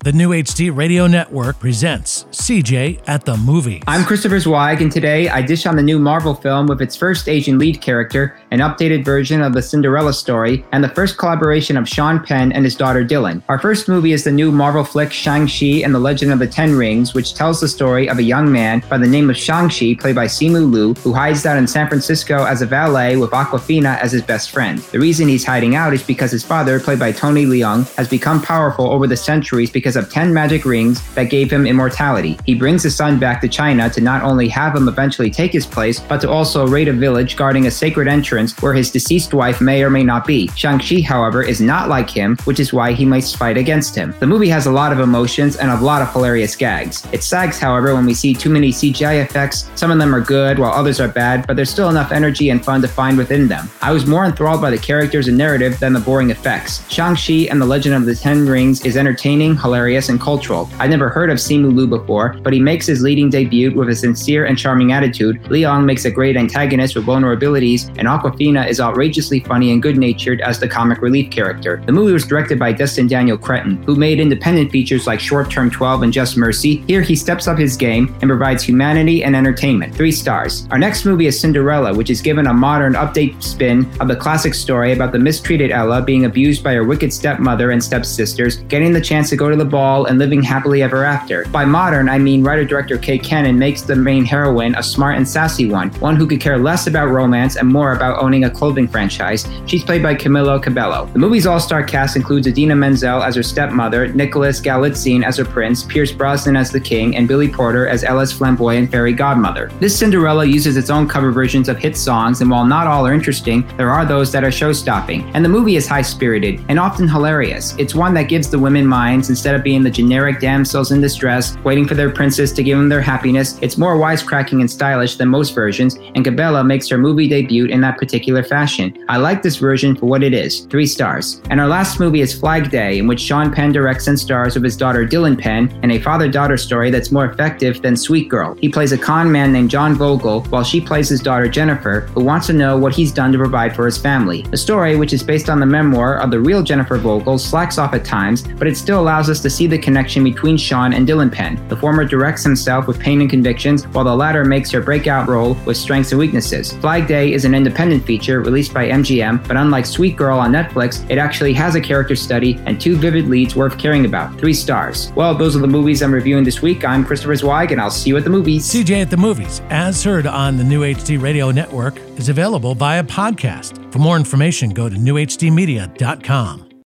The New HD Radio Network presents CJ at the Movies. I'm Christopher Zweig, and today I dish on the new Marvel film with its first Asian lead character, an updated version of the Cinderella story, and the first collaboration of Sean Penn and his daughter Dylan. Our first movie is the new Marvel flick Shang-Chi and the Legend of the Ten Rings, which tells the story of a young man by the name of Shang-Chi, played by Simu Liu, who hides out in San Francisco as a valet with Awkwafina as his best friend. The reason he's hiding out is because his father, played by Tony Leung, has become powerful over the centuries because of 10 magic rings that gave him immortality. He brings his son back to China to not only have him eventually take his place, but to also raid a village guarding a sacred entrance where his deceased wife may or may not be. Shang-Chi, however, is not like him, which is why he must fight against him. The movie has a lot of emotions and a lot of hilarious gags. It sags, however, when we see too many CGI effects. Some of them are good, while others are bad, but there's still enough energy and fun to find within them. I was more enthralled by the characters and narrative than the boring effects. Shang-Chi and the Legend of the Ten Rings is entertaining, hilarious, and cultural. I'd never heard of Simu Liu before, but he makes his leading debut with a sincere and charming attitude. Leung makes a great antagonist with vulnerabilities, and Awkwafina is outrageously funny and good-natured as the comic relief character. The movie was directed by Destin Daniel Cretton, who made independent features like Short Term 12 and Just Mercy. Here he steps up his game and provides humanity and entertainment. 3 stars. Our next movie is Cinderella, which is given a modern update spin of the classic story about the mistreated Ella being abused by her wicked stepmother and stepsisters, getting the chance to go to the ball and living happily ever after. By modern, I mean writer-director Kay Cannon makes the main heroine a smart and sassy one who could care less about romance and more about owning a clothing franchise. She's played by Camila Cabello. The movie's all-star cast includes Idina Menzel as her stepmother, Nicholas Galitzine as her prince, Pierce Brosnan as the king, and Billy Porter as Ella's flamboyant fairy godmother. This Cinderella uses its own cover versions of hit songs, and while not all are interesting, there are those that are show-stopping. And the movie is high-spirited and often hilarious. It's one that gives the women minds instead of being the generic damsels in distress waiting for their princess to give them their happiness. It's more wisecracking and stylish than most versions, and Cabela makes her movie debut in that particular fashion. I like this version for what it is. 3 stars. And our last movie is Flag Day, in which Sean Penn directs and stars with his daughter Dylan Penn in a father-daughter story that's more effective than Sweet Girl. He plays a con man named John Vogel, while she plays his daughter Jennifer, who wants to know what he's done to provide for his family. The story, which is based on the memoir of the real Jennifer Vogel, slacks off at times, but it still allows us to see the connection between Sean and Dylan Penn. The former directs himself with pain and convictions, while the latter makes her breakout role with strengths and weaknesses. Flag Day is an independent feature released by MGM, but unlike Sweet Girl on Netflix, it actually has a character study and 2 vivid leads worth caring about. 3 stars. Well, those are the movies I'm reviewing this week. I'm Christopher Zweig, and I'll see you at the movies. CJ at the Movies, as heard on the New HD Radio Network, is available via podcast. For more information, go to newhdmedia.com.